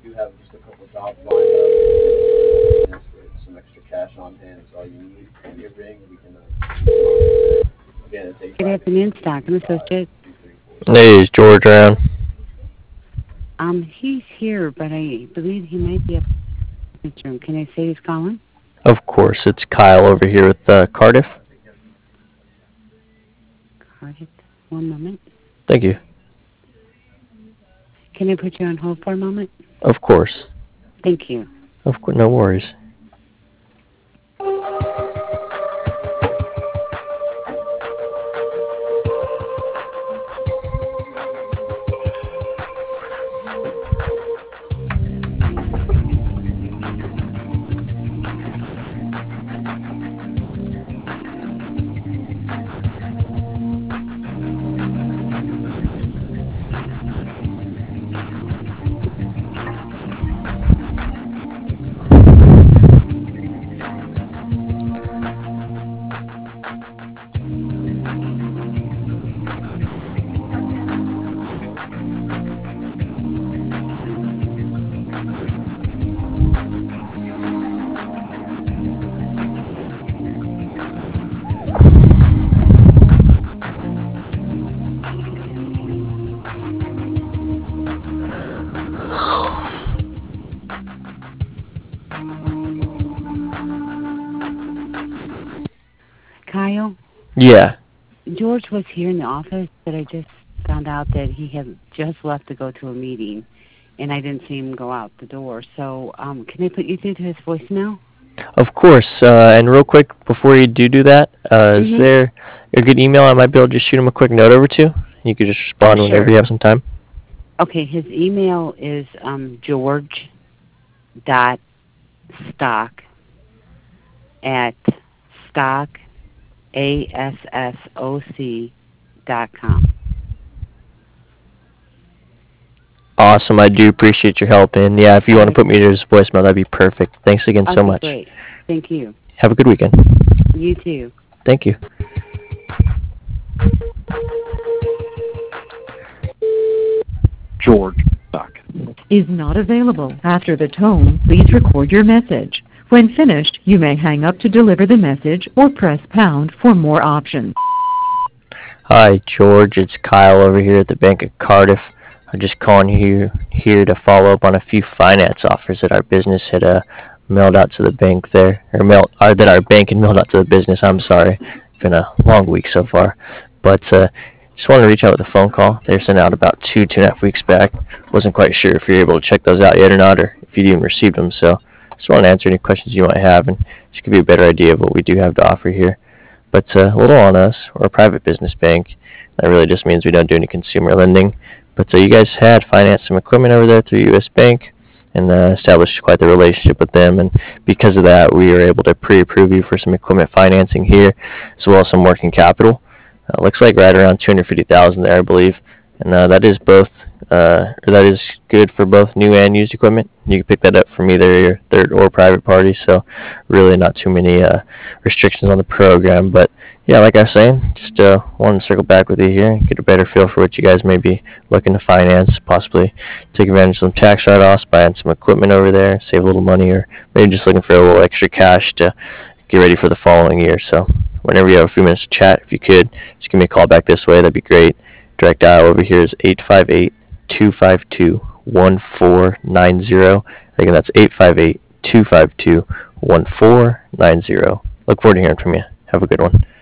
do have just a couple jobs lined up. With some extra cash on hand is all you need. Give me a ring. We can. Again, it's Good afternoon, Stockton Associates. 858-2347. Hey, is George around? He's here, but I believe he might be up in this room. Can I say he's calling? Of course, it's Kyle over here with Cardiff. Cardiff, one moment. Thank you. Can I put you on hold for a moment? Of course. Thank you. Of course, no worries. Kyle, Yeah. George was here in the office, but I just found out that he had just left to go to a meeting, and I didn't see him go out the door. So, can I put you through to his voicemail? Of course. And real quick, before you do that, is there a good email I might be able to just shoot him a quick note over to? You could just respond whenever you have some time. Okay, his email is george.stock at stockassoc.com. Awesome. I do appreciate your help. And yeah, if you want to put me to his voicemail, that'd be perfect. Thanks again so much. Great. Thank you. Have a good weekend. You too. Thank you. George Stock is not available. After the tone, please record your message. When finished, you may hang up to deliver the message or press pound for more options. Hi, George. It's Kyle over here at the Bank of Cardiff. I'm just calling you here to follow up on a few finance offers that our business had mailed out to the bank there, or that our bank had mailed out to the business. I'm sorry. It's been a long week so far. But just wanted to reach out with a phone call. They were sent out about 2.5 weeks back. Wasn't quite sure if you're able to check those out yet or not, or if you even received them. So just want to answer any questions you might have and just give you a better idea of what we do have to offer here. But a little on us. We're a private business bank. That really just means we don't do any consumer lending. But you guys had financed some equipment over there through U.S. Bank and established quite the relationship with them. And because of that, we were able to pre-approve you for some equipment financing here, as well as some working capital. Looks like right around $250,000 there, I believe. And that is good for both new and used equipment. You can pick that up from either your third or private party, so really not too many restrictions on the program. But yeah, like I was saying, just wanted to circle back with you here and get a better feel for what you guys may be looking to finance, possibly take advantage of some tax write-offs, buying some equipment over there, save a little money, or maybe just looking for a little extra cash to get ready for the following year. So whenever you have a few minutes to chat, if you could, just give me a call back this way. That'd be great. Direct dial over here is 858-252-1490. Again, that's 858-252-1490. Look forward to hearing from you. Have a good one.